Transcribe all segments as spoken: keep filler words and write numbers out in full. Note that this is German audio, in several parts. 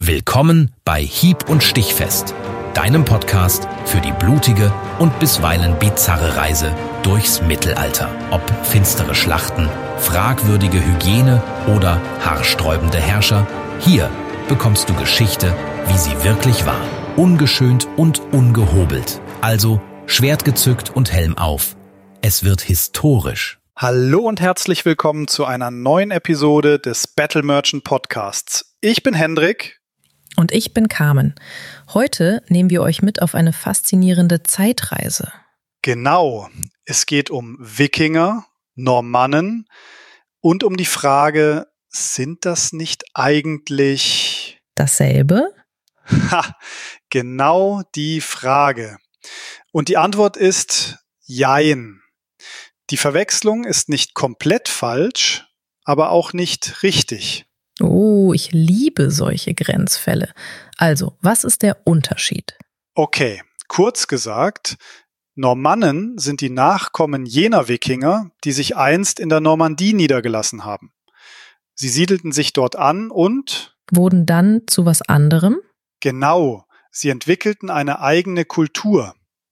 Willkommen bei Hieb- und Stichfest, deinem Podcast für die blutige und bisweilen bizarre Reise durchs Mittelalter. Ob finstere Schlachten, fragwürdige Hygiene oder haarsträubende Herrscher, hier bekommst du Geschichte, wie sie wirklich war. Ungeschönt und ungehobelt. Also Schwert gezückt und Helm auf. Es wird historisch. Hallo und herzlich willkommen zu einer neuen Episode des Battle Merchant Podcasts. Ich bin Hendrik. Und ich bin Carmen. Heute nehmen wir euch mit auf eine faszinierende Zeitreise. Genau, es geht um Wikinger, Normannen und um die Frage, sind das nicht eigentlich dasselbe? Ha, genau die Frage. Und die Antwort ist Jein. Die Verwechslung ist nicht komplett falsch, aber auch nicht richtig. Oh, ich liebe solche Grenzfälle. Also, was ist der Unterschied? Okay, kurz gesagt, Normannen sind die Nachkommen jener Wikinger, die sich einst in der Normandie niedergelassen haben. Sie siedelten sich dort an und wurden dann zu was anderem? Genau, sie entwickelten eine eigene Kultur.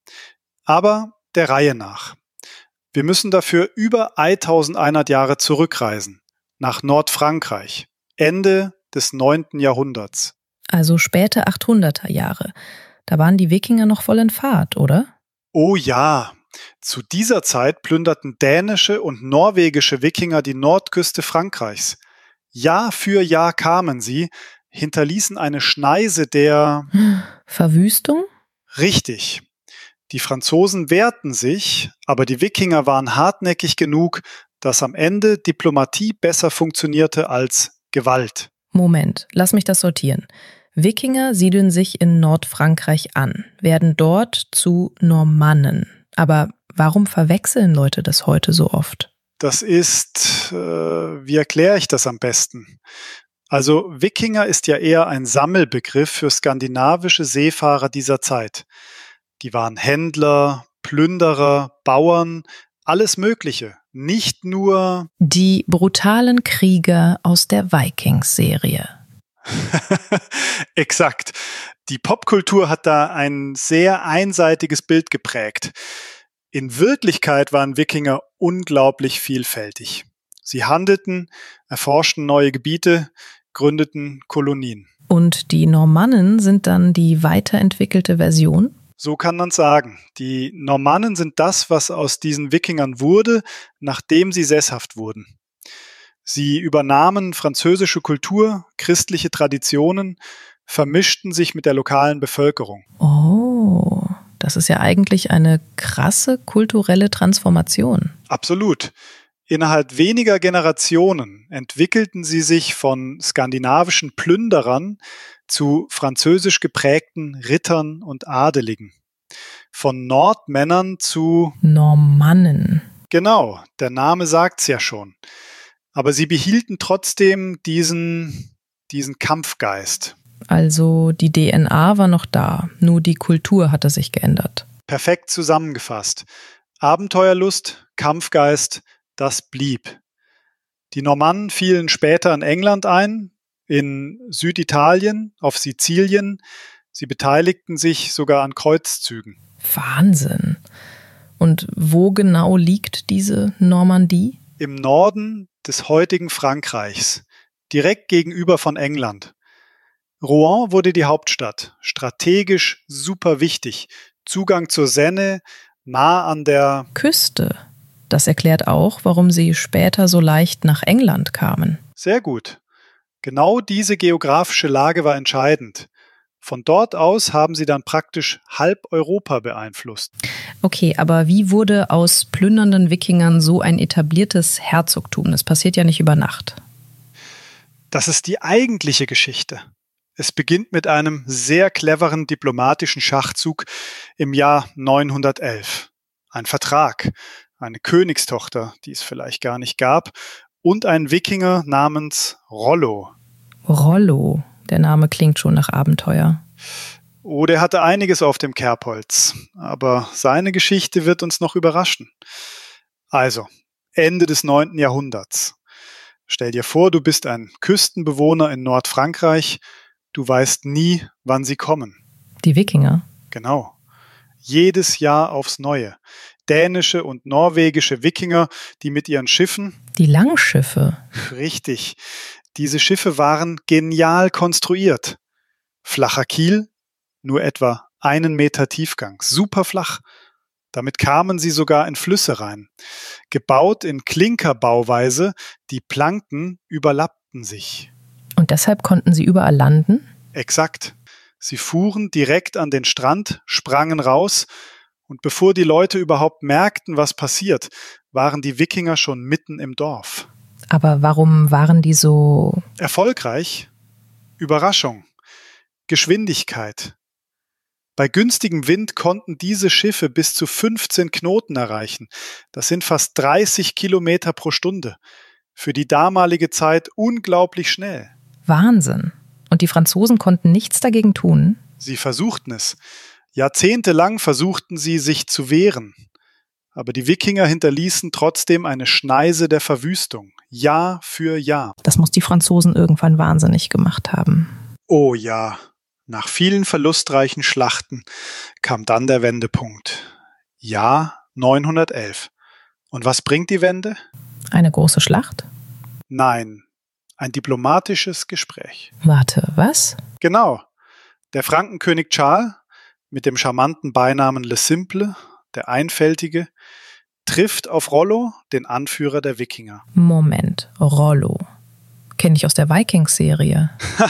Aber der Reihe nach. Wir müssen dafür über eintausendeinhundert Jahre zurückreisen, nach Nordfrankreich, Ende des neunten Jahrhunderts. Also späte achthunderter Jahre. Da waren die Wikinger noch voll in Fahrt, oder? Oh ja, zu dieser Zeit plünderten dänische und norwegische Wikinger die Nordküste Frankreichs. Jahr für Jahr kamen sie, hinterließen eine Schneise der Verwüstung? Richtig. Die Franzosen wehrten sich, aber die Wikinger waren hartnäckig genug, dass am Ende Diplomatie besser funktionierte als Gewalt. Moment, lass mich das sortieren. Wikinger siedeln sich in Nordfrankreich an, werden dort zu Normannen. Aber warum verwechseln Leute das heute so oft? Das ist, äh, wie erkläre ich das am besten? Also Wikinger ist ja eher ein Sammelbegriff für skandinavische Seefahrer dieser Zeit. Die waren Händler, Plünderer, Bauern, alles Mögliche. Nicht nur die brutalen Krieger aus der Vikings-Serie. Exakt. Die Popkultur hat da ein sehr einseitiges Bild geprägt. In Wirklichkeit waren Wikinger unglaublich vielfältig. Sie handelten, erforschten neue Gebiete, gründeten Kolonien. Und die Normannen sind dann die weiterentwickelte Version? So kann man sagen. Die Normannen sind das, was aus diesen Wikingern wurde, nachdem sie sesshaft wurden. Sie übernahmen französische Kultur, christliche Traditionen, vermischten sich mit der lokalen Bevölkerung. Oh, das ist ja eigentlich eine krasse kulturelle Transformation. Absolut. Innerhalb weniger Generationen entwickelten sie sich von skandinavischen Plünderern zu französisch geprägten Rittern und Adeligen. Von Nordmännern zu Normannen. Genau, der Name sagt's ja schon. Aber sie behielten trotzdem diesen, diesen Kampfgeist. Also die D N A war noch da, nur die Kultur hatte sich geändert. Perfekt zusammengefasst. Abenteuerlust, Kampfgeist, das blieb. Die Normannen fielen später in England ein, in Süditalien, auf Sizilien. Sie beteiligten sich sogar an Kreuzzügen. Wahnsinn. Und wo genau liegt diese Normandie? Im Norden des heutigen Frankreichs, direkt gegenüber von England. Rouen wurde die Hauptstadt, strategisch super wichtig. Zugang zur Seine, nah an der Küste. Das erklärt auch, warum sie später so leicht nach England kamen. Sehr gut. Genau diese geografische Lage war entscheidend. Von dort aus haben sie dann praktisch halb Europa beeinflusst. Okay, aber wie wurde aus plündernden Wikingern so ein etabliertes Herzogtum? Das passiert ja nicht über Nacht. Das ist die eigentliche Geschichte. Es beginnt mit einem sehr cleveren diplomatischen Schachzug im Jahr neunhundertelf. Ein Vertrag, eine Königstochter, die es vielleicht gar nicht gab, und ein Wikinger namens Rollo. Rollo, der Name klingt schon nach Abenteuer. Oh, der hatte einiges auf dem Kerbholz, aber seine Geschichte wird uns noch überraschen. Also, Ende des neunten Jahrhunderts. Stell dir vor, du bist ein Küstenbewohner in Nordfrankreich. Du weißt nie, wann sie kommen. Die Wikinger? Genau. Jedes Jahr aufs Neue. Dänische und norwegische Wikinger, die mit ihren Schiffen... Die Langschiffe? Richtig. Diese Schiffe waren genial konstruiert. Flacher Kiel, nur etwa einen Meter Tiefgang. Super flach. Damit kamen sie sogar in Flüsse rein. Gebaut in Klinkerbauweise, die Planken überlappten sich. Und deshalb konnten sie überall landen? Exakt. Sie fuhren direkt an den Strand, sprangen raus und bevor die Leute überhaupt merkten, was passiert, waren die Wikinger schon mitten im Dorf. Aber warum waren die so... Erfolgreich? Überraschung. Geschwindigkeit. Bei günstigem Wind konnten diese Schiffe bis zu fünfzehn Knoten erreichen. Das sind fast dreißig Kilometer pro Stunde. Für die damalige Zeit unglaublich schnell. Wahnsinn. Und die Franzosen konnten nichts dagegen tun? Sie versuchten es. Jahrzehntelang versuchten sie, sich zu wehren. Aber die Wikinger hinterließen trotzdem eine Schneise der Verwüstung. Jahr für Jahr. Das muss die Franzosen irgendwann wahnsinnig gemacht haben. Oh ja. Nach vielen verlustreichen Schlachten kam dann der Wendepunkt. Jahr neunhundertelf. Und was bringt die Wende? Eine große Schlacht? Nein, ein diplomatisches Gespräch. Warte, was? Genau. Der Frankenkönig Charles, mit dem charmanten Beinamen Le Simple, der Einfältige, trifft auf Rollo, den Anführer der Wikinger. Moment, Rollo. Kenne ich aus der Vikings-Serie.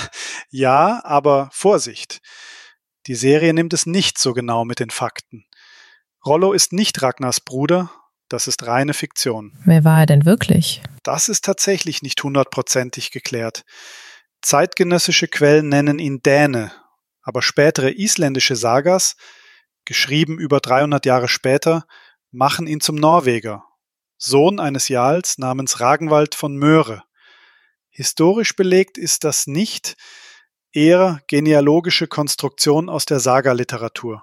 Ja, aber Vorsicht. Die Serie nimmt es nicht so genau mit den Fakten. Rollo ist nicht Ragnars Bruder, das ist reine Fiktion. Wer war er denn wirklich? Das ist tatsächlich nicht hundertprozentig geklärt. Zeitgenössische Quellen nennen ihn Däne, aber spätere isländische Sagas, geschrieben über dreihundert Jahre später, machen ihn zum Norweger, Sohn eines Jarls namens Ragnvald von Möhre. Historisch belegt ist das nicht, eher genealogische Konstruktion aus der Sagaliteratur.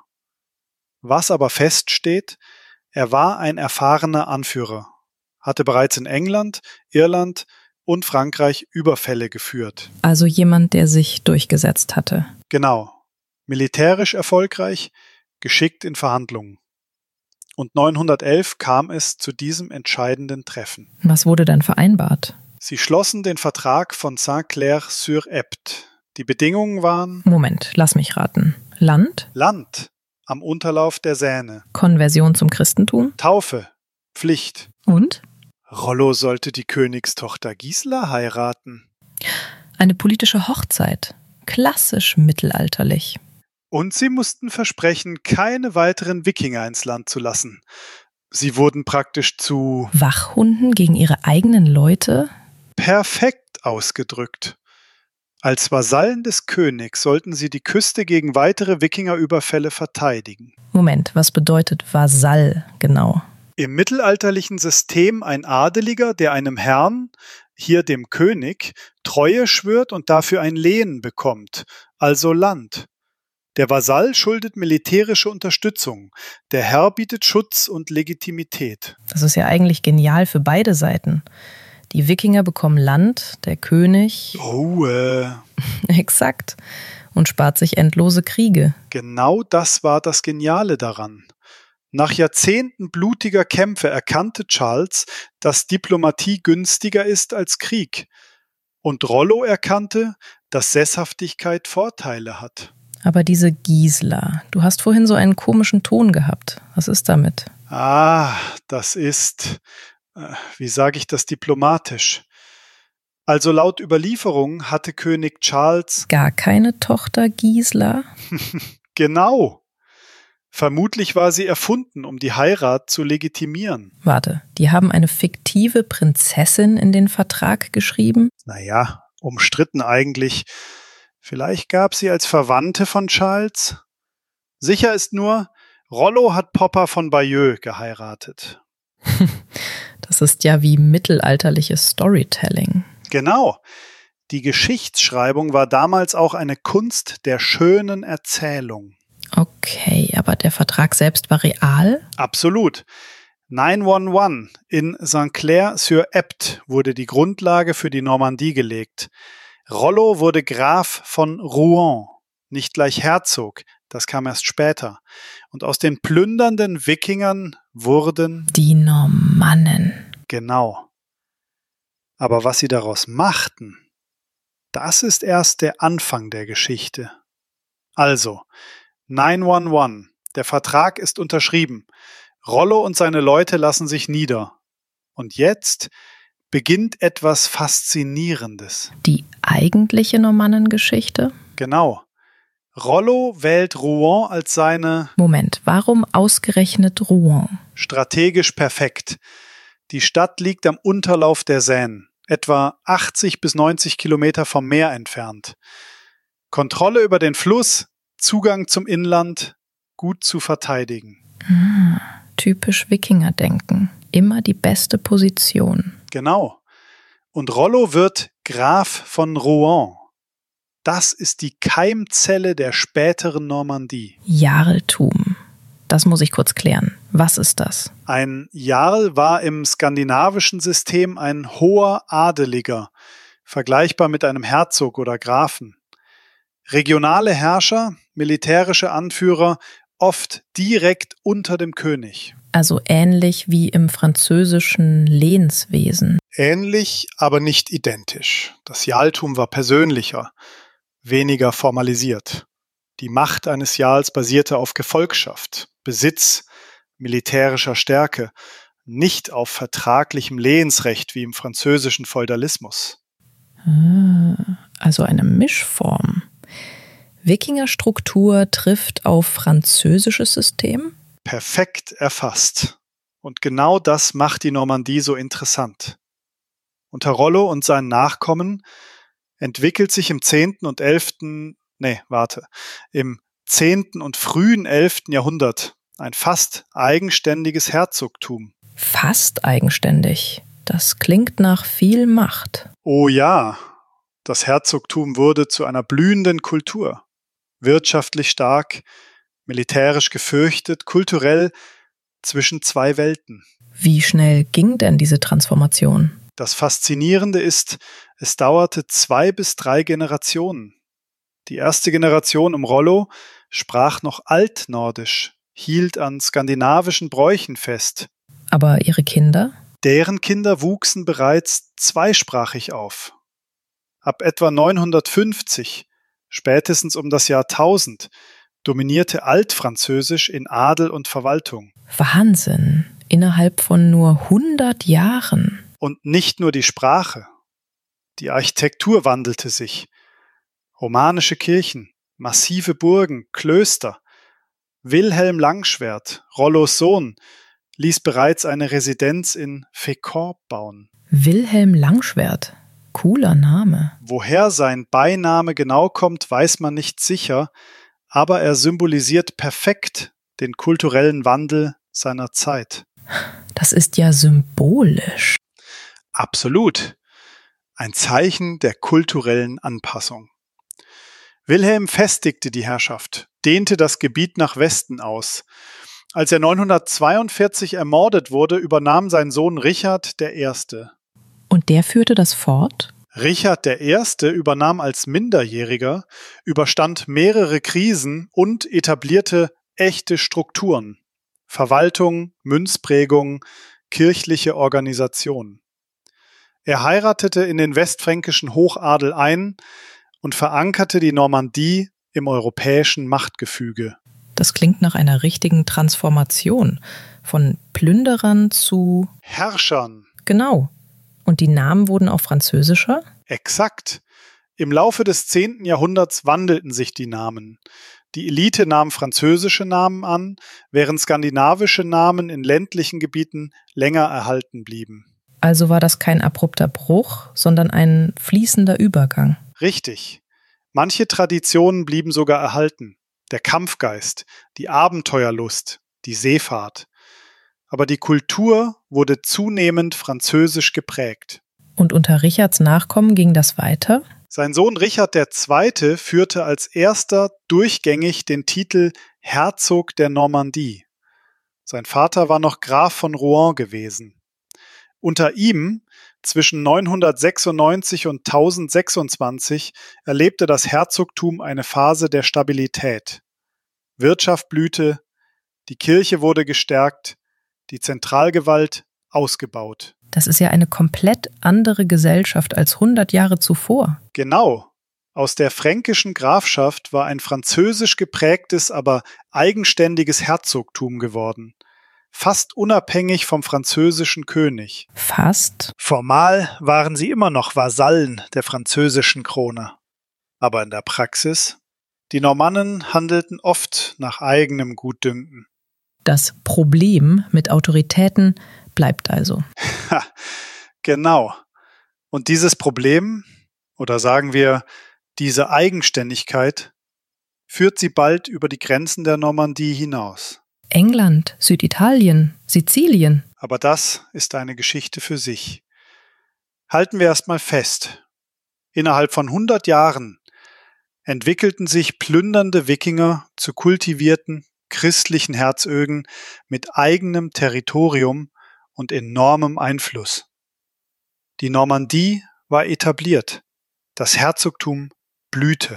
Was aber feststeht, er war ein erfahrener Anführer, hatte bereits in England, Irland und Frankreich Überfälle geführt. Also jemand, der sich durchgesetzt hatte. Genau. Militärisch erfolgreich, geschickt in Verhandlungen. Und neunhundertelf kam es zu diesem entscheidenden Treffen. Was wurde dann vereinbart? Sie schlossen den Vertrag von Saint-Clair-sur-Epte. Die Bedingungen waren... Moment, lass mich raten. Land? Land am Unterlauf der Seine. Konversion zum Christentum? Taufe. Pflicht. Und? Rollo sollte die Königstochter Gisela heiraten. Eine politische Hochzeit. Klassisch mittelalterlich. Und sie mussten versprechen, keine weiteren Wikinger ins Land zu lassen. Sie wurden praktisch zu... Wachhunden gegen ihre eigenen Leute? Perfekt ausgedrückt. Als Vasallen des Königs sollten sie die Küste gegen weitere Wikingerüberfälle verteidigen. Moment, was bedeutet Vasall genau? Im mittelalterlichen System ein Adeliger, der einem Herrn, hier dem König, Treue schwört und dafür ein Lehen bekommt, also Land. Der Vasall schuldet militärische Unterstützung, der Herr bietet Schutz und Legitimität. Das ist ja eigentlich genial für beide Seiten. Die Wikinger bekommen Land, der König... Oh, äh... Exakt. Und spart sich endlose Kriege. Genau das war das Geniale daran. Nach Jahrzehnten blutiger Kämpfe erkannte Charles, dass Diplomatie günstiger ist als Krieg. Und Rollo erkannte, dass Sesshaftigkeit Vorteile hat. Aber diese Gisela, du hast vorhin so einen komischen Ton gehabt. Was ist damit? Ah, das ist... Wie sage ich das diplomatisch? Also laut Überlieferung hatte König Charles... Gar keine Tochter Gisela? Genau. Vermutlich war sie erfunden, um die Heirat zu legitimieren. Warte, die haben eine fiktive Prinzessin in den Vertrag geschrieben? Naja, umstritten eigentlich. Vielleicht gab sie als Verwandte von Charles? Sicher ist nur, Rollo hat Poppa von Bayeux geheiratet. Das ist ja wie mittelalterliches Storytelling. Genau. Die Geschichtsschreibung war damals auch eine Kunst der schönen Erzählung. Okay, aber der Vertrag selbst war real? Absolut. neunhundertelf in Saint-Clair-sur-Epte wurde die Grundlage für die Normandie gelegt. Rollo wurde Graf von Rouen, nicht gleich Herzog, das kam erst später. Und aus den plündernden Wikingern wurden die Normannen. Genau. Aber was sie daraus machten, das ist erst der Anfang der Geschichte. Also, neun eins eins, der Vertrag ist unterschrieben. Rollo und seine Leute lassen sich nieder. Und jetzt beginnt etwas Faszinierendes. Die eigentliche Normannengeschichte? Genau. Rollo wählt Rouen als seine... Moment, warum ausgerechnet Rouen? Strategisch perfekt. Die Stadt liegt am Unterlauf der Seine, etwa achtzig bis neunzig Kilometer vom Meer entfernt. Kontrolle über den Fluss, Zugang zum Inland, gut zu verteidigen. Hm, typisch Wikingerdenken. Immer die beste Position. Genau. Und Rollo wird Graf von Rouen. Das ist die Keimzelle der späteren Normandie. Jarltum. Das muss ich kurz klären. Was ist das? Ein Jarl war im skandinavischen System ein hoher Adeliger, vergleichbar mit einem Herzog oder Grafen. Regionale Herrscher, militärische Anführer, oft direkt unter dem König. Also ähnlich wie im französischen Lehnswesen. Ähnlich, aber nicht identisch. Das Jarltum war persönlicher, weniger formalisiert. Die Macht eines Jarls basierte auf Gefolgschaft, Besitz, militärischer Stärke, nicht auf vertraglichem Lehensrecht wie im französischen Feudalismus. Also eine Mischform. Wikingerstruktur trifft auf französisches System? Perfekt erfasst. Und genau das macht die Normandie so interessant. Unter Rollo und seinen Nachkommen entwickelt sich im zehnten und elften, nee, warte, im zehnten und frühen elften Jahrhundert ein fast eigenständiges Herzogtum. Fast eigenständig. Das klingt nach viel Macht. Oh ja, das Herzogtum wurde zu einer blühenden Kultur. Wirtschaftlich stark, militärisch gefürchtet, kulturell zwischen zwei Welten. Wie schnell ging denn diese Transformation? Das Faszinierende ist, es dauerte zwei bis drei Generationen. Die erste Generation um Rollo sprach noch Altnordisch, hielt an skandinavischen Bräuchen fest. Aber ihre Kinder? Deren Kinder wuchsen bereits zweisprachig auf. Ab etwa neunhundertfünfzig, spätestens um das Jahrtausend, dominierte Altfranzösisch in Adel und Verwaltung. Wahnsinn! Innerhalb von nur hundert Jahren. Und nicht nur die Sprache. Die Architektur wandelte sich. Romanische Kirchen, massive Burgen, Klöster. Wilhelm Langschwert, Rollos Sohn, ließ bereits eine Residenz in Fécamp bauen. Wilhelm Langschwert, cooler Name. Woher sein Beiname genau kommt, weiß man nicht sicher, aber er symbolisiert perfekt den kulturellen Wandel seiner Zeit. Das ist ja symbolisch. Absolut. Ein Zeichen der kulturellen Anpassung. Wilhelm festigte die Herrschaft, dehnte das Gebiet nach Westen aus. Als er neunhundertzweiundvierzig ermordet wurde, übernahm sein Sohn Richard der Erste. Und der führte das fort? Richard der Erste übernahm als Minderjähriger, überstand mehrere Krisen und etablierte echte Strukturen. Verwaltung, Münzprägung, kirchliche Organisation. Er heiratete in den westfränkischen Hochadel ein und verankerte die Normandie im europäischen Machtgefüge. Das klingt nach einer richtigen Transformation. Von Plünderern zu Herrschern. Genau. Und die Namen wurden auch französischer? Exakt. Im Laufe des zehnten Jahrhunderts wandelten sich die Namen. Die Elite nahm französische Namen an, während skandinavische Namen in ländlichen Gebieten länger erhalten blieben. Also war das kein abrupter Bruch, sondern ein fließender Übergang. Richtig. Manche Traditionen blieben sogar erhalten. Der Kampfgeist, die Abenteuerlust, die Seefahrt. Aber die Kultur wurde zunehmend französisch geprägt. Und unter Richards Nachkommen ging das weiter? Sein Sohn Richard der Zweite führte als erster durchgängig den Titel Herzog der Normandie. Sein Vater war noch Graf von Rouen gewesen. Unter ihm Zwischen neunhundertsechsundneunzig und tausendsechsundzwanzig erlebte das Herzogtum eine Phase der Stabilität. Wirtschaft blühte, die Kirche wurde gestärkt, die Zentralgewalt ausgebaut. Das ist ja eine komplett andere Gesellschaft als hundert Jahre zuvor. Genau. Aus der fränkischen Grafschaft war ein französisch geprägtes, aber eigenständiges Herzogtum geworden. Fast unabhängig vom französischen König. Fast? Formal waren sie immer noch Vasallen der französischen Krone. Aber in der Praxis, die Normannen handelten oft nach eigenem Gutdünken. Das Problem mit Autoritäten bleibt also. Ha, genau. Und dieses Problem, oder sagen wir, diese Eigenständigkeit, führt sie bald über die Grenzen der Normandie hinaus. England, Süditalien, Sizilien. Aber das ist eine Geschichte für sich. Halten wir erst mal fest. Innerhalb von hundert Jahren entwickelten sich plündernde Wikinger zu kultivierten, christlichen Herzögen mit eigenem Territorium und enormem Einfluss. Die Normandie war etabliert. Das Herzogtum blühte.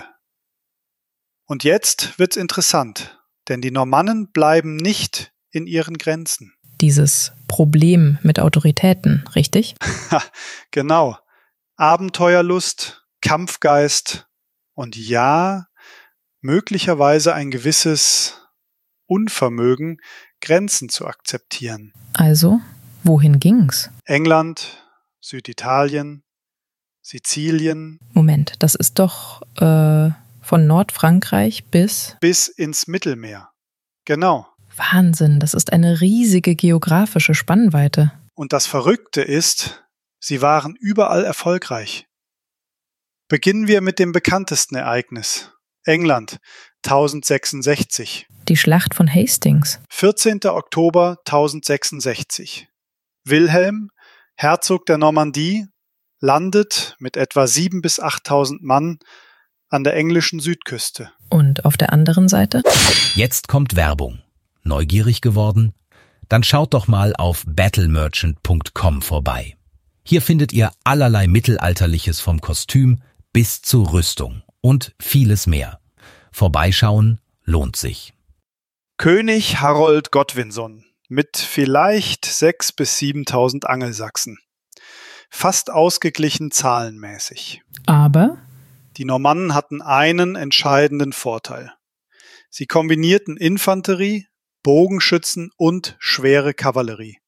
Und jetzt wird's interessant, denn die Normannen bleiben nicht in ihren Grenzen. Dieses Problem mit Autoritäten, richtig? Genau. Abenteuerlust, Kampfgeist und ja, möglicherweise ein gewisses Unvermögen, Grenzen zu akzeptieren. Also, wohin ging's? England, Süditalien, Sizilien. Moment, das ist doch äh, von Nordfrankreich bis... Bis ins Mittelmeer. Genau. Wahnsinn, das ist eine riesige geografische Spannweite. Und das Verrückte ist, sie waren überall erfolgreich. Beginnen wir mit dem bekanntesten Ereignis. England, tausendsechsundsechzig. Die Schlacht von Hastings. vierzehnter Oktober tausendsechsundsechzig. Wilhelm, Herzog der Normandie, landet mit etwa siebentausend bis achttausend Mann an der englischen Südküste. Und auf der anderen Seite? Jetzt kommt Werbung. Neugierig geworden? Dann schaut doch mal auf battle merchant punkt com vorbei. Hier findet ihr allerlei Mittelalterliches vom Kostüm bis zur Rüstung und vieles mehr. Vorbeischauen lohnt sich. König Harold Godwinson mit vielleicht sechstausend bis siebentausend Angelsachsen. Fast ausgeglichen zahlenmäßig. Aber? Die Normannen hatten einen entscheidenden Vorteil. Sie kombinierten Infanterie, Bogenschützen und schwere Kavallerie.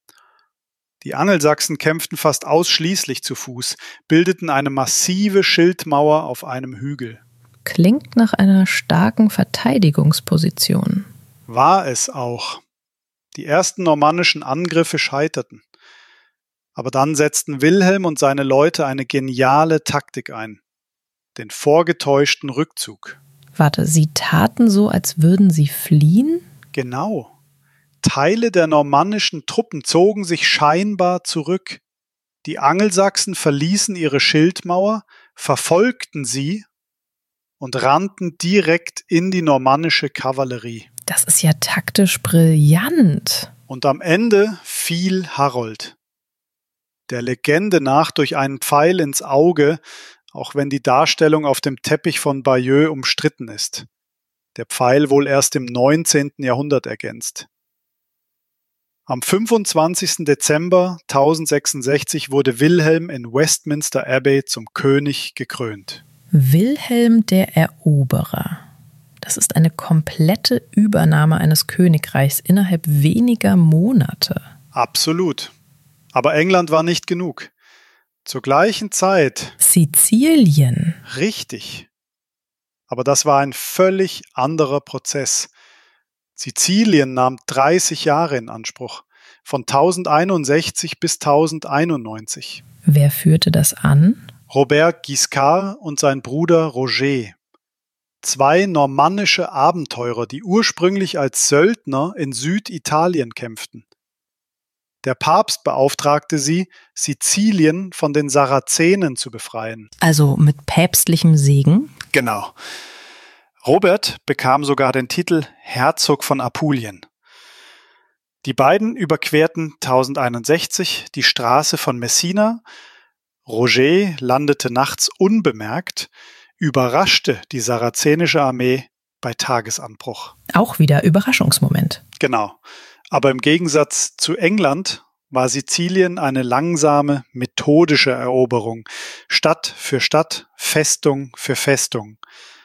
Die Angelsachsen kämpften fast ausschließlich zu Fuß, bildeten eine massive Schildmauer auf einem Hügel. Klingt nach einer starken Verteidigungsposition. War es auch. Die ersten normannischen Angriffe scheiterten. Aber dann setzten Wilhelm und seine Leute eine geniale Taktik ein. Den vorgetäuschten Rückzug. Warte, sie taten so, als würden sie fliehen? Genau. Teile der normannischen Truppen zogen sich scheinbar zurück. Die Angelsachsen verließen ihre Schildmauer, verfolgten sie und rannten direkt in die normannische Kavallerie. Das ist ja taktisch brillant. Und am Ende fiel Harold. Der Legende nach durch einen Pfeil ins Auge, auch wenn die Darstellung auf dem Teppich von Bayeux umstritten ist. Der Pfeil wohl erst im neunzehnten Jahrhundert ergänzt. Am fünfundzwanzigsten Dezember tausendsechsundsechzig wurde Wilhelm in Westminster Abbey zum König gekrönt. Wilhelm der Eroberer. Das ist eine komplette Übernahme eines Königreichs innerhalb weniger Monate. Absolut. Aber England war nicht genug. Zur gleichen Zeit... Sizilien. Richtig. Aber das war ein völlig anderer Prozess. Sizilien nahm dreißig Jahre in Anspruch, von tausendeinundsechzig bis tausendeinundneunzig. Wer führte das an? Robert Guiscard und sein Bruder Roger. Zwei normannische Abenteurer, die ursprünglich als Söldner in Süditalien kämpften. Der Papst beauftragte sie, Sizilien von den Sarazenen zu befreien. Also mit päpstlichem Segen? Genau. Robert bekam sogar den Titel Herzog von Apulien. Die beiden überquerten tausendeinundsechzig die Straße von Messina. Roger landete nachts unbemerkt, überraschte die sarazenische Armee bei Tagesanbruch. Auch wieder Überraschungsmoment. Genau. Aber im Gegensatz zu England war Sizilien eine langsame, methodische Eroberung. Stadt für Stadt, Festung für Festung.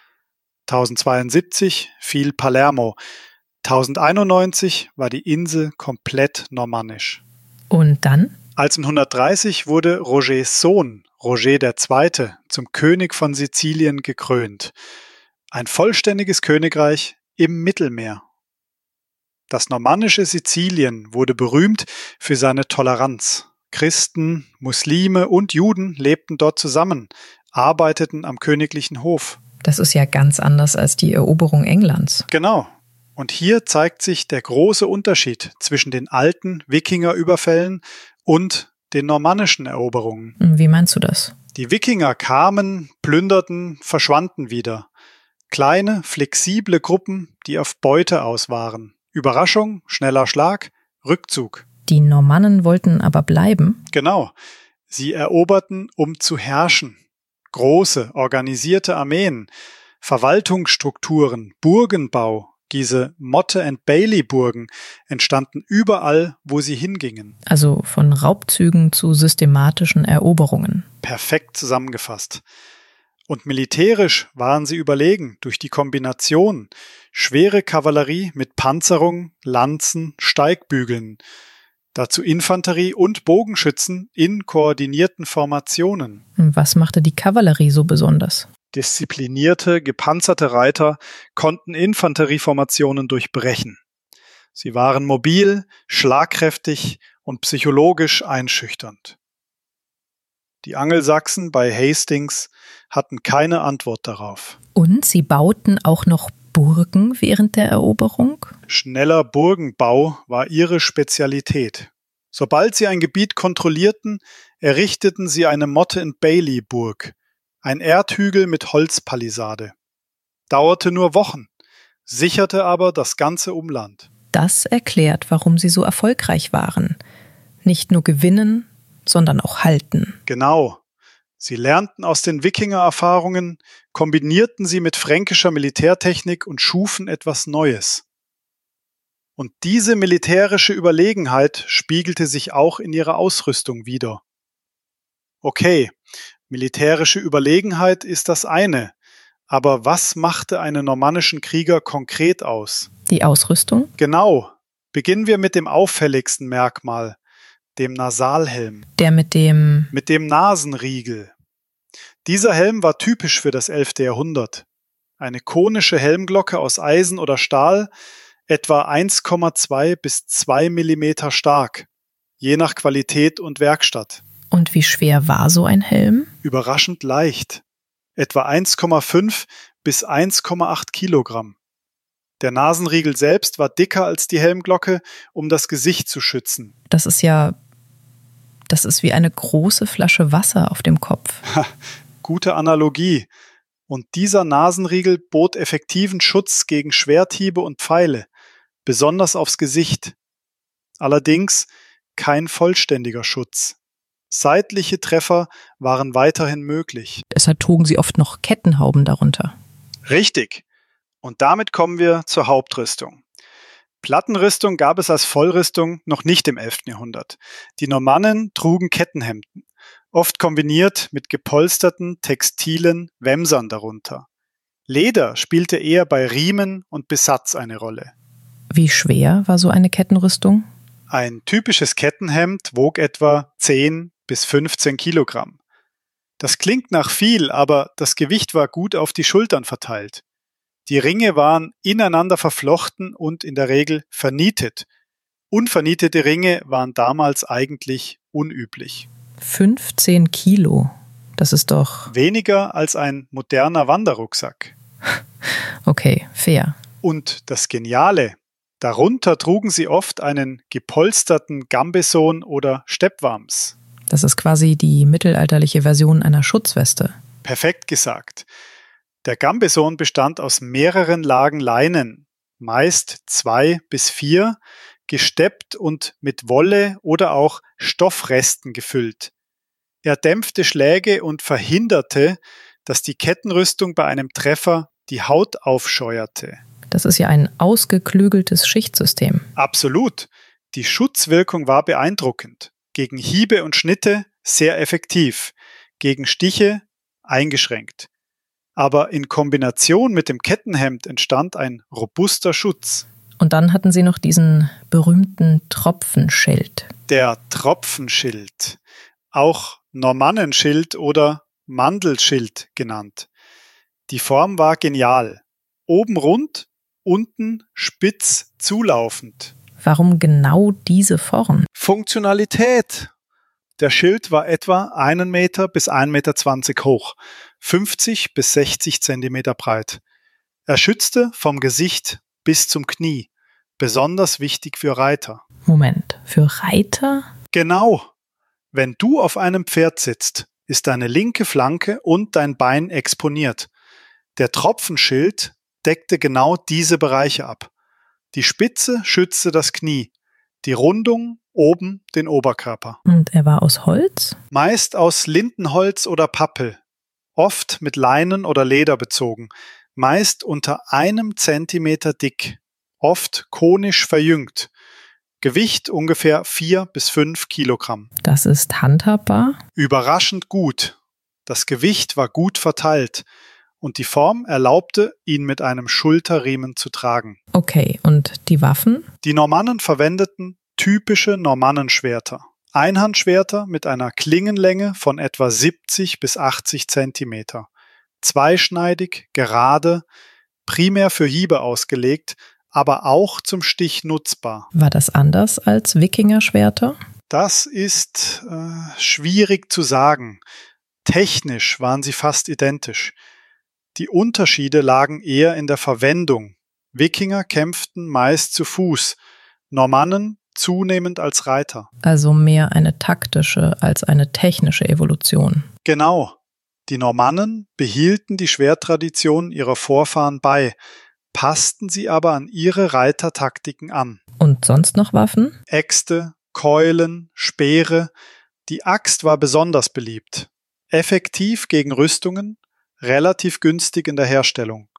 tausendzweiundsiebzig fiel Palermo. tausendeinundneunzig war die Insel komplett normannisch. Und dann? achtzehnhundertdreißig wurde Rogers Sohn, Roger der Zweite, zum König von Sizilien gekrönt. Ein vollständiges Königreich im Mittelmeer. Das normannische Sizilien wurde berühmt für seine Toleranz. Christen, Muslime und Juden lebten dort zusammen, arbeiteten am königlichen Hof. Das ist ja ganz anders als die Eroberung Englands. Genau. Und hier zeigt sich der große Unterschied zwischen den alten Wikingerüberfällen und den normannischen Eroberungen. Wie meinst du das? Die Wikinger kamen, plünderten, verschwanden wieder. Kleine, flexible Gruppen, die auf Beute aus waren. Überraschung, schneller Schlag, Rückzug. Die Normannen wollten aber bleiben? Genau. Sie eroberten, um zu herrschen. Große, organisierte Armeen, Verwaltungsstrukturen, Burgenbau, diese Motte-and-Bailey-Burgen entstanden überall, wo sie hingingen. Also von Raubzügen zu systematischen Eroberungen. Perfekt zusammengefasst. Und militärisch waren sie überlegen durch die Kombination schwere Kavallerie mit Panzerung, Lanzen, Steigbügeln. Dazu Infanterie und Bogenschützen in koordinierten Formationen. Was machte die Kavallerie so besonders? Disziplinierte, gepanzerte Reiter konnten Infanterieformationen durchbrechen. Sie waren mobil, schlagkräftig und psychologisch einschüchternd. Die Angelsachsen bei Hastings hatten keine Antwort darauf. Und sie bauten auch noch Burgen während der Eroberung? Schneller Burgenbau war ihre Spezialität. Sobald sie ein Gebiet kontrollierten, errichteten sie eine Motte-and-Bailey-Burg, ein Erdhügel mit Holzpalisade. Dauerte nur Wochen, sicherte aber das ganze Umland. Das erklärt, warum sie so erfolgreich waren. Nicht nur gewinnen, sondern auch halten. Genau. Sie lernten aus den Wikinger-Erfahrungen, kombinierten sie mit fränkischer Militärtechnik und schufen etwas Neues. Und diese militärische Überlegenheit spiegelte sich auch in ihrer Ausrüstung wider. Okay, militärische Überlegenheit ist das eine, aber was machte einen normannischen Krieger konkret aus? Die Ausrüstung? Genau. Beginnen wir mit dem auffälligsten Merkmal, dem Nasalhelm. Der mit dem... Mit dem Nasenriegel. Dieser Helm war typisch für das elfte Jahrhundert. Eine konische Helmglocke aus Eisen oder Stahl, etwa eins Komma zwei bis zwei Millimeter stark, je nach Qualität und Werkstatt. Und wie schwer war so ein Helm? Überraschend leicht, etwa eins Komma fünf bis eins Komma acht Kilogramm. Der Nasenriegel selbst war dicker als die Helmglocke, um das Gesicht zu schützen. Das ist ja, das ist wie eine große Flasche Wasser auf dem Kopf. Ha, gute Analogie. Und dieser Nasenriegel bot effektiven Schutz gegen Schwerthiebe und Pfeile, besonders aufs Gesicht. Allerdings kein vollständiger Schutz. Seitliche Treffer waren weiterhin möglich. Deshalb trugen sie oft noch Kettenhauben darunter. Richtig. Und damit kommen wir zur Hauptrüstung. Plattenrüstung gab es als Vollrüstung noch nicht im elften Jahrhundert. Die Normannen trugen Kettenhemden, oft kombiniert mit gepolsterten, textilen Wämsern darunter. Leder spielte eher bei Riemen und Besatz eine Rolle. Wie schwer war so eine Kettenrüstung? Ein typisches Kettenhemd wog etwa zehn bis fünfzehn Kilogramm. Das klingt nach viel, aber das Gewicht war gut auf die Schultern verteilt. Die Ringe waren ineinander verflochten und in der Regel vernietet. Unvernietete Ringe waren damals eigentlich unüblich. fünfzehn Kilo, das ist doch... Weniger als ein moderner Wanderrucksack. Okay, fair. Und das Geniale, darunter trugen sie oft einen gepolsterten Gambeson oder Steppwams. Das ist quasi die mittelalterliche Version einer Schutzweste. Perfekt gesagt. Der Gambeson bestand aus mehreren Lagen Leinen, meist zwei bis vier, gesteppt und mit Wolle oder auch Stoffresten gefüllt. Er dämpfte Schläge und verhinderte, dass die Kettenrüstung bei einem Treffer die Haut aufscheuerte. Das ist ja ein ausgeklügeltes Schichtsystem. Absolut. Die Schutzwirkung war beeindruckend. Gegen Hiebe und Schnitte sehr effektiv, gegen Stiche eingeschränkt. Aber in Kombination mit dem Kettenhemd entstand ein robuster Schutz. Und dann hatten sie noch diesen berühmten Tropfenschild. Der Tropfenschild, auch Normannenschild oder Mandelschild genannt. Die Form war genial. Oben rund, unten spitz zulaufend. Warum genau diese Form? Funktionalität. Der Schild war etwa einen Meter bis ein Meter zwanzig hoch, fünfzig bis sechzig Zentimeter breit. Er schützte vom Gesicht bis zum Knie. Besonders wichtig für Reiter. Moment, für Reiter? Genau. Wenn du auf einem Pferd sitzt, ist deine linke Flanke und dein Bein exponiert. Der Tropfenschild deckte genau diese Bereiche ab. Die Spitze schützte das Knie, die Rundung oben den Oberkörper. Und er war aus Holz? Meist aus Lindenholz oder Pappel, oft mit Leinen oder Leder bezogen, meist unter einem Zentimeter dick, oft konisch verjüngt. Gewicht ungefähr vier bis fünf Kilogramm. Das ist handhabbar? Überraschend gut. Das Gewicht war gut verteilt und die Form erlaubte, ihn mit einem Schulterriemen zu tragen. Okay, und die Waffen? Die Normannen verwendeten typische Normannenschwerter. Einhandschwerter mit einer Klingenlänge von etwa siebzig bis achtzig Zentimeter. Zweischneidig, gerade, primär für Hiebe ausgelegt, aber auch zum Stich nutzbar. War das anders als Wikingerschwerter? Das ist äh, schwierig zu sagen. Technisch waren sie fast identisch. Die Unterschiede lagen eher in der Verwendung. Wikinger kämpften meist zu Fuß, Normannen zunehmend als Reiter. Also mehr eine taktische als eine technische Evolution. Genau. Die Normannen behielten die Schwerttradition ihrer Vorfahren bei, passten sie aber an ihre Reitertaktiken an. Und sonst noch Waffen? Äxte, Keulen, Speere. Die Axt war besonders beliebt. Effektiv gegen Rüstungen, relativ günstig in der Herstellung.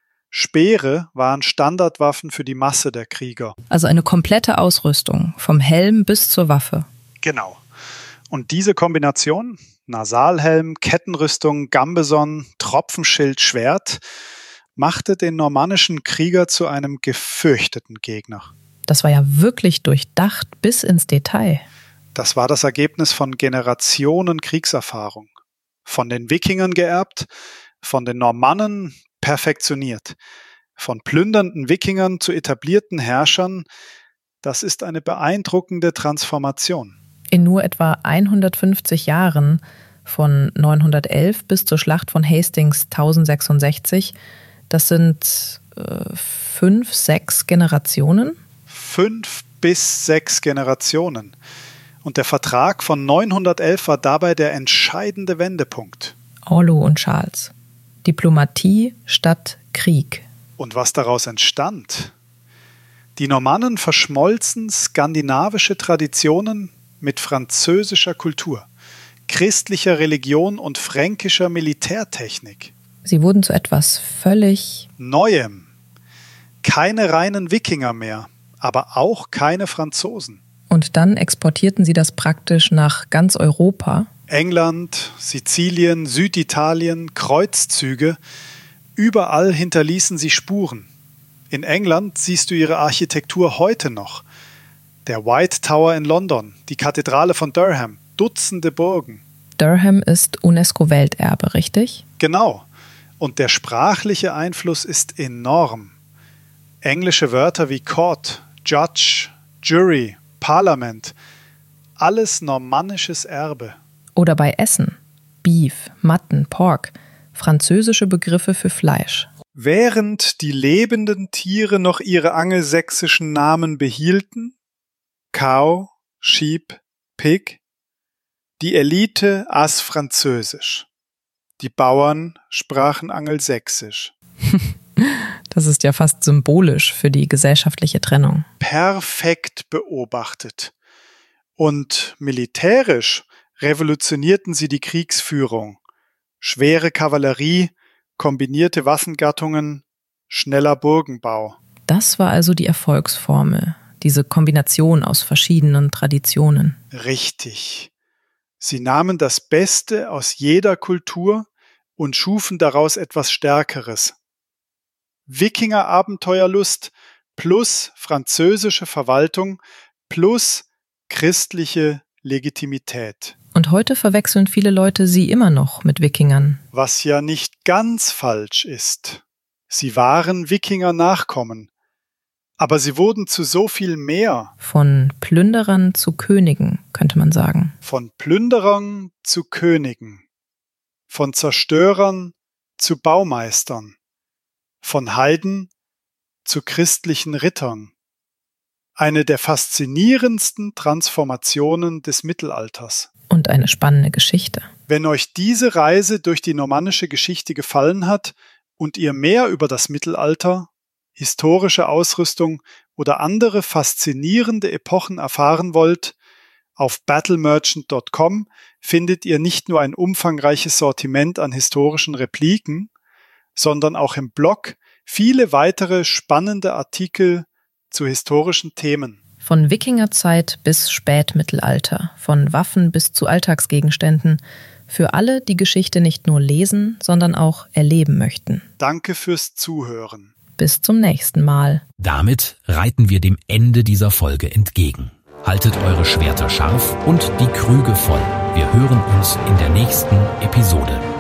Speere waren Standardwaffen für die Masse der Krieger. Also eine komplette Ausrüstung, vom Helm bis zur Waffe. Genau. Und diese Kombination, Nasalhelm, Kettenrüstung, Gambeson, Tropfenschild, Schwert, machte den normannischen Krieger zu einem gefürchteten Gegner. Das war ja wirklich durchdacht bis ins Detail. Das war das Ergebnis von Generationen Kriegserfahrung. Von den Wikingern geerbt, von den Normannen perfektioniert. Von plündernden Wikingern zu etablierten Herrschern, das ist eine beeindruckende Transformation. In nur etwa hundertfünfzig Jahren, von neunhundertelf bis zur Schlacht von Hastings tausendsechsundsechzig, das sind äh, fünf, sechs Generationen? Fünf bis sechs Generationen. Und der Vertrag von neunhundertelf war dabei der entscheidende Wendepunkt. Orlo und Charles. Diplomatie statt Krieg. Und was daraus entstand? Die Normannen verschmolzen skandinavische Traditionen mit französischer Kultur, christlicher Religion und fränkischer Militärtechnik. Sie wurden zu etwas völlig Neuem. Keine reinen Wikinger mehr, aber auch keine Franzosen. Und dann exportierten sie das praktisch nach ganz Europa. England, Sizilien, Süditalien, Kreuzzüge, überall hinterließen sie Spuren. In England siehst du ihre Architektur heute noch. Der White Tower in London, die Kathedrale von Durham, Dutzende Burgen. Durham ist UNESCO-Welterbe, richtig? Genau. Und der sprachliche Einfluss ist enorm. Englische Wörter wie Court, Judge, Jury, Parlament, alles normannisches Erbe. Oder bei Essen. Beef, Mutton, Pork. Französische Begriffe für Fleisch. Während die lebenden Tiere noch ihre angelsächsischen Namen behielten, Cow, Sheep, Pig, die Elite aß Französisch. Die Bauern sprachen Angelsächsisch. Das ist ja fast symbolisch für die gesellschaftliche Trennung. Perfekt beobachtet. Und militärisch revolutionierten sie die Kriegsführung. Schwere Kavallerie, kombinierte Waffengattungen, schneller Burgenbau. Das war also die Erfolgsformel, diese Kombination aus verschiedenen Traditionen. Richtig. Sie nahmen das Beste aus jeder Kultur und schufen daraus etwas Stärkeres. Wikinger-Abenteuerlust plus französische Verwaltung plus christliche Legitimität. Und heute verwechseln viele Leute sie immer noch mit Wikingern. Was ja nicht ganz falsch ist. Sie waren Wikinger-Nachkommen. Aber sie wurden zu so viel mehr. Von Plünderern zu Königen, könnte man sagen. Von Plünderern zu Königen. Von Zerstörern zu Baumeistern. Von Heiden zu christlichen Rittern. Eine der faszinierendsten Transformationen des Mittelalters. Und eine spannende Geschichte. Wenn euch diese Reise durch die normannische Geschichte gefallen hat und ihr mehr über das Mittelalter, historische Ausrüstung oder andere faszinierende Epochen erfahren wollt, auf battle merchant punkt com findet ihr nicht nur ein umfangreiches Sortiment an historischen Repliken, sondern auch im Blog viele weitere spannende Artikel zu historischen Themen. Von Wikingerzeit bis Spätmittelalter, von Waffen bis zu Alltagsgegenständen, für alle, die Geschichte nicht nur lesen, sondern auch erleben möchten. Danke fürs Zuhören. Bis zum nächsten Mal. Damit reiten wir dem Ende dieser Folge entgegen. Haltet eure Schwerter scharf und die Krüge voll. Wir hören uns in der nächsten Episode.